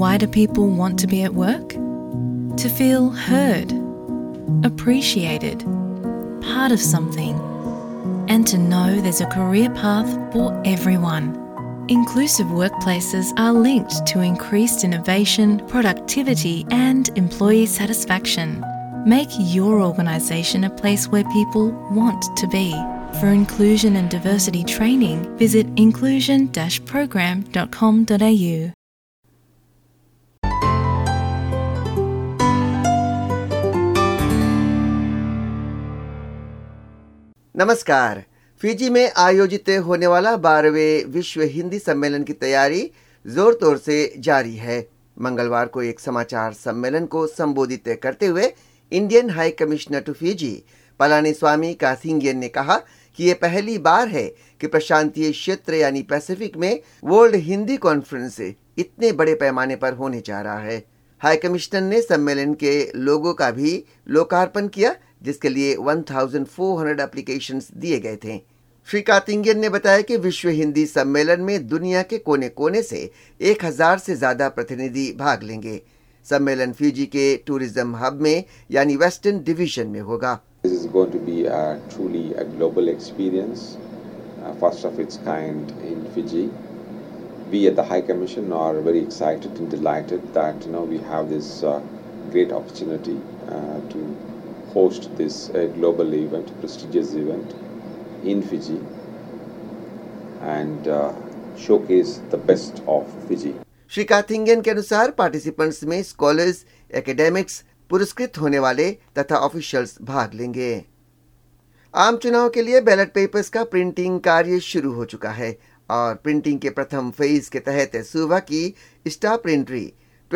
Why do people want to be at work? To feel heard, appreciated, part of something, and to know there's a career path for everyone. Inclusive workplaces are linked to increased innovation, productivity, and employee satisfaction. Make your organisation a place where people want to be. For inclusion and diversity training, visit inclusion-program.com.au. नमस्कार। Fiji में आयोजित होने वाला 12वें विश्व हिंदी सम्मेलन की तैयारी जोर तौर से जारी है। मंगलवार को एक समाचार सम्मेलन को संबोधित करते हुए Indian high commissioner to Fiji Palaniswami काथिंगेन ने कहा कि ये पहली बार है कि प्रशांतीय क्षेत्र यानी पैसिफिक में वर्ल्ड हिंदी कॉन्फ्रेंस इतने बड़े पैमाने पर होने जा रहा है। हाई कमिश्नर ने सम्मेलन के लोगो का भी लोकार्पण किया, जिसके लिए 1400 एप्लीकेशंस दिए गए थे। श्री काथिंगेन ने बताया कि विश्व हिंदी सम्मेलन में दुनिया के कोने कोने से 1000 से ज्यादा प्रतिनिधि भाग लेंगे। सम्मेलन फिजी के टूरिज्म हब में यानी वेस्टर्न डिवीजन में होगा। This is going to be truly a global experience, first of its kind in Fiji. We at the High Commission are very excited and delighted that we have this great opportunity to host this global event, prestigious event in Fiji, and showcase the best of Fiji. Shri काथिंगेन के अनुसार participants में scholars, academics, पुरस्कृत होने वाले तथा officials भाग लेंगे। आम चुनाव के लिए बैलेट पेपर्स का प्रिंटिंग कार्य शुरू हो चुका है और प्रिंटिंग के प्रथम फेज के तहत सुबह की staff printery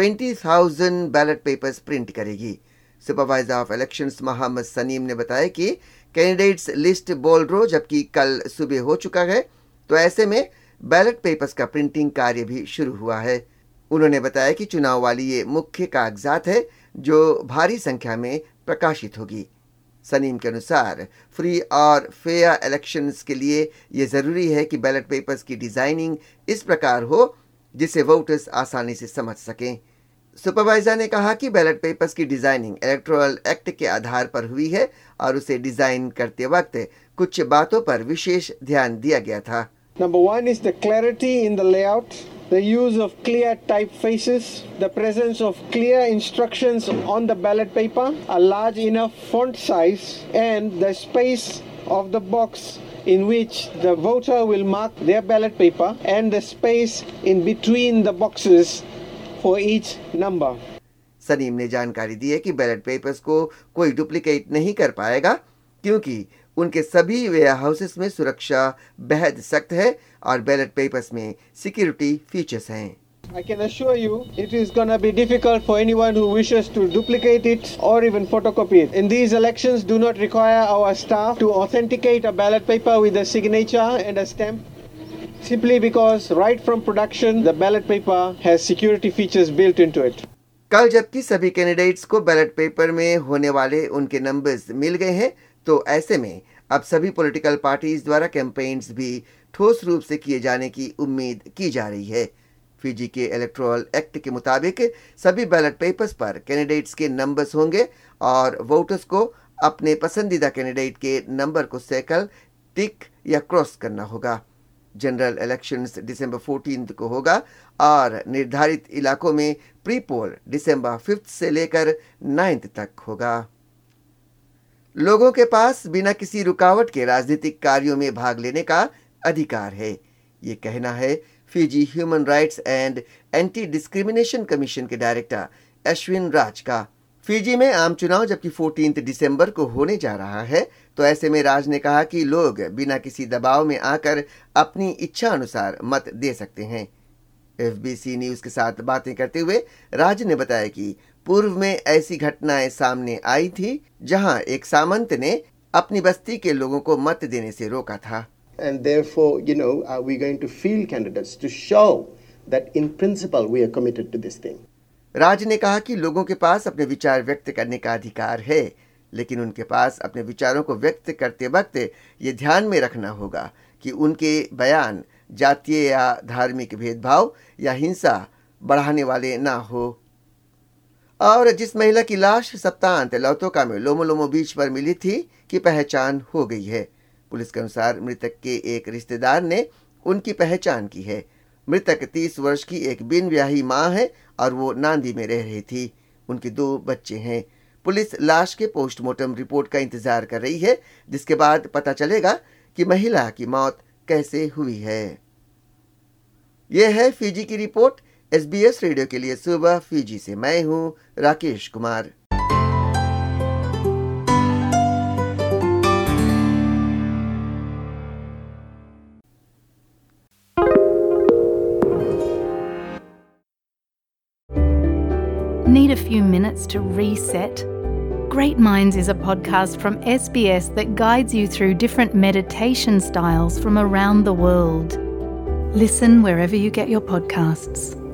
20,000 ballot papers print करेगी। Supervisor of elections Mohammed Saneem ने बताया कि कैंडिडेट्स लिस्ट बोल जबकि कल सुबह हो चुका है, तो ऐसे में बैलेट पेपर्स का प्रिंटिंग कार्य भी शुरू हुआ है। उन्होंने बताया कि चुनाव वाली ये मुख्य कागजात है जो भारी संख्या में प्रकाशित होगी। सनीम के अनुसार फ्री और फेयर इलेक्शंस के लिए ये जरूरी है कि बैलेट पेपर्स की डिजाइनिंग इस प्रकार हो जिसे वोटर्स आसानी से समझ सकें। सुपरवाइजर ने कहा कि बैलेट पेपर्स की डिजाइनिंग इलेक्टोरल एक्ट के आधार पर हुई है और उसे डिजाइन करते वक्त कुछ बातों पर विशेष ध्यान दिया गया था। Number one is the clarity in the layout, the use of clear typefaces, the presence of clear instructions on the ballot paper, a large enough font size, and the space of the box in which the voter will mark their ballot paper, and the space in between the boxes for each number. Saneem ने जानकारी दी है कि ballot papers को कोई duplicate नहीं कर पाएगा क्योंकि उनके सभी वेयर हाउसेस में सुरक्षा बेहद सख्त है और बैलेट पेपर्स में सिक्योरिटी फीचर्स हैं। I can assure you it is going to be difficult for anyone who wishes to duplicate it or even photocopy it. In these elections do not require our staff to authenticate a ballot paper with a signature and a stamp, simply because right from production the ballot paper has security features built into it. कल जबकि सभी candidates को ballot paper में होने वाले उनके numbers मिल गए हैं, तो ऐसे में अब सभी पॉलिटिकल पार्टीज द्वारा कैंपेन्स भी ठोस रूप से किए जाने की उम्मीद की जा रही है। फिजी के इलेक्टोरल एक्ट के मुताबिक सभी बैलेट पेपर्स पर कैंडिडेट्स के नंबर्स होंगे और वोटर्स को अपने पसंदीदा कैंडिडेट के नंबर को सर्कल, टिक या क्रॉस करना होगा। जनरल इलेक्शंस दिसंबर 14 को होगा और निर्धारित इलाकों में प्री पोल दिसंबर 5 से लेकर 9 तक होगा। लोगों के पास बिना किसी रुकावट के राजनीतिक कार्यों में भाग लेने का अधिकार है, ये कहना है Fiji human rights and anti discrimination commission के डायरेक्टर अश्विन राज का। फिजी में आम चुनाव जबकि 14 दिसंबर को होने जा रहा है, तो ऐसे में राज ने कहा कि लोग बिना किसी दबाव में आकर अपनी इच्छा अनुसार मत दे सकते हैं। एफबीसी न्यूज के साथ बातें करते हुए राज ने बताया कि पूर्व में ऐसी घटनाएं सामने आई थी जहां एक सामंत ने अपनी बस्ती के लोगों को मत देने से रोका था। And therefore, we're going to field candidates to show that in principle we are committed to this thing. राज ने कहा कि लोगों के पास अपने विचार व्यक्त करने का अधिकार है, लेकिन उनके पास अपने विचारों को व्यक्त करते वक्त ये ध्यान में रखना होगा कि उनके बयान जातीय या धार्मिक भेदभाव या हिंसा बढ़ाने वाले ना हो। और जिस महिला की लाश सप्तांत लौतोका में लोमो लोमो बीच पर मिली थी की पहचान हो गई है। पुलिस के अनुसार मृतक के एक रिश्तेदार ने उनकी पहचान की है। मृतक 30 वर्ष की एक बिन ब्याही मां है और वो नांदी में रह रही थी। उनके 2 बच्चे हैं। पुलिस लाश के पोस्टमार्टम रिपोर्ट का इंतजार कर रही है, जिसके बाद पता चलेगा कि महिला की मौत कैसे हुई है। यह है फिजी की रिपोर्ट। SBS रेडियो के लिए सुबह फिजी से मैं हूं Rakesh Kumar. Need a few minutes to reset? Great Minds is a podcast from SBS that guides you through different meditation styles from around the world. Listen wherever you get your podcasts.